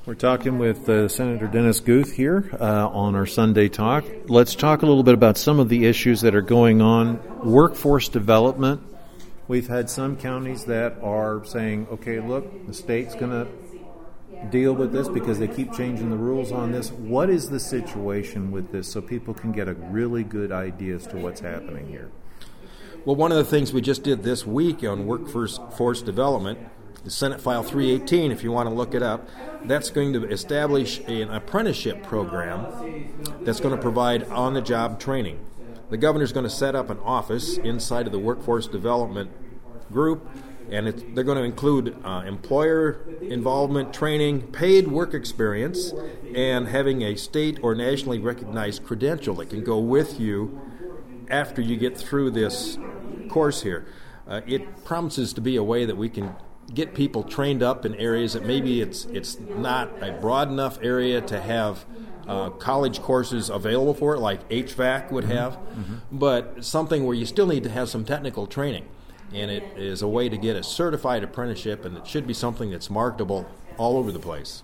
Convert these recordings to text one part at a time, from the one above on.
We're talking with Senator Dennis Guth here on our Sunday Talk. Let's talk a little bit about some of the issues that are going on. Workforce development. We've had some counties that are saying, okay, look, the state's going to deal with this because they keep changing the rules on this. What is the situation with this so people can get a really good idea as to what's happening here? Well, one of the things we just did this week on workforce development is Senate File 318, if you want to look it up. That's going to establish an apprenticeship program that's going to provide on-the-job training. The governor's going to set up an office inside of the workforce development group, and they're going to include employer involvement training, paid work experience, and having a state or nationally recognized credential that can go with you after you get through this course here. It promises to be a way that we can get people trained up in areas that maybe it's not a broad enough area to have college courses available for it, like HVAC would have, but something where you still need to have some technical training. And it is a way to get a certified apprenticeship, and it should be something that's marketable all over the place.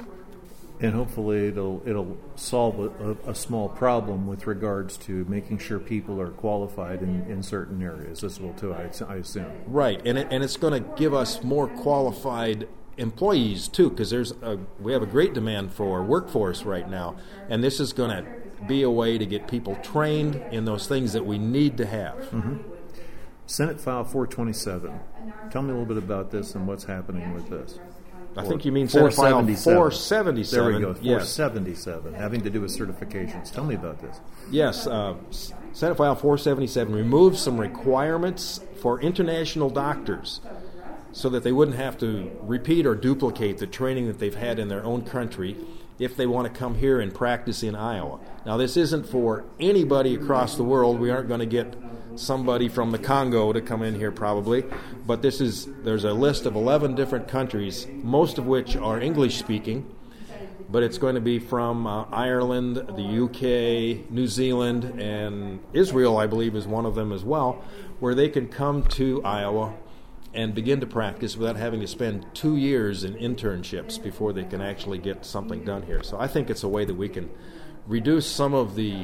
And hopefully it'll solve a small problem with regards to making sure people are qualified in certain areas as well, too, I assume. Right, and it's going to give us more qualified employees, too, because we have a great demand for workforce right now, and this is going to be a way to get people trained in those things that we need to have. Mm-hmm. Senate File 427. Tell me a little bit about this and what's happening with this. I think you mean Senate File 477. There we go, 477, having to do with certifications. Tell me about this. Yes, Senate File 477 removes some requirements for international doctors so that they wouldn't have to repeat or duplicate the training that they've had in their own country if they want to come here and practice in Iowa. Now, this isn't for anybody across the world. We aren't going to get somebody from the Congo to come in here probably, but there's a list of 11 different countries, most of which are English-speaking, but it's going to be from Ireland, the UK, New Zealand, and Israel, I believe, is one of them as well, where they can come to Iowa and begin to practice without having to spend 2 years in internships before they can actually get something done here. So I think it's a way that we can reduce some of the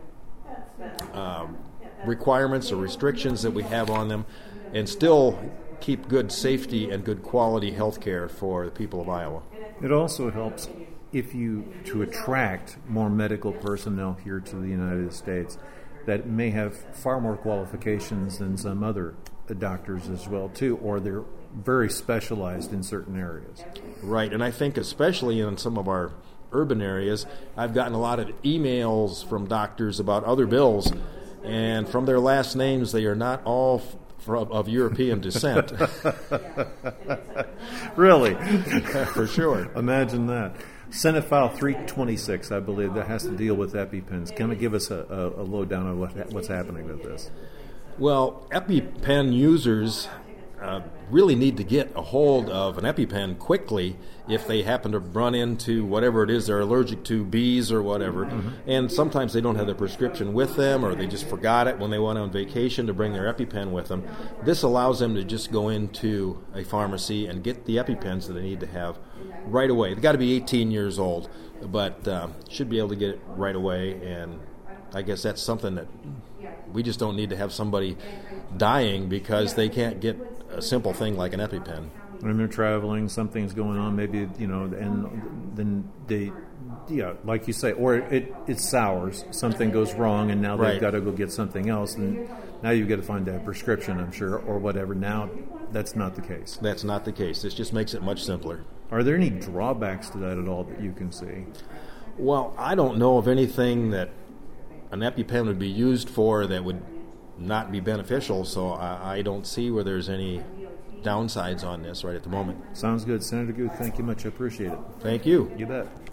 requirements or restrictions that we have on them and still keep good safety and good quality health care for the people of Iowa. It also helps to attract more medical personnel here to the United States that may have far more qualifications than some other doctors as well too, or they're very specialized in certain areas. Right, and I think especially in some of our urban areas, I've gotten a lot of emails from doctors about other bills, and from their last names, they are not all of European descent. Really? For sure. Imagine that. Senate File 326, I believe, that has to deal with EpiPens. Can you give us a lowdown on what's happening with this? Well, EpiPen users really need to get a hold of an EpiPen quickly if they happen to run into whatever it is they're allergic to, bees or whatever. Mm-hmm. And sometimes they don't have their prescription with them, or they just forgot it when they went on vacation to bring their EpiPen with them. This allows them to just go into a pharmacy and get the EpiPens that they need to have right away. They've got to be 18 years old, but should be able to get it right away. And I guess that's something that we just don't need to have somebody dying because they can't get a simple thing like an EpiPen. When they're traveling, something's going on, maybe, and then they, like you say, or it sours, something goes wrong, and now they've got to go get something else, and now you've got to find that prescription, I'm sure, or whatever. Now, that's not the case. That's not the case. This just makes it much simpler. Are there any drawbacks to that at all that you can see? Well, I don't know of anything that an EpiPen would be used for that would not be beneficial, so I don't see where there's any downsides on this right at the moment. Sounds good. Senator Guth, thank you much. I appreciate it. Thank you. You bet.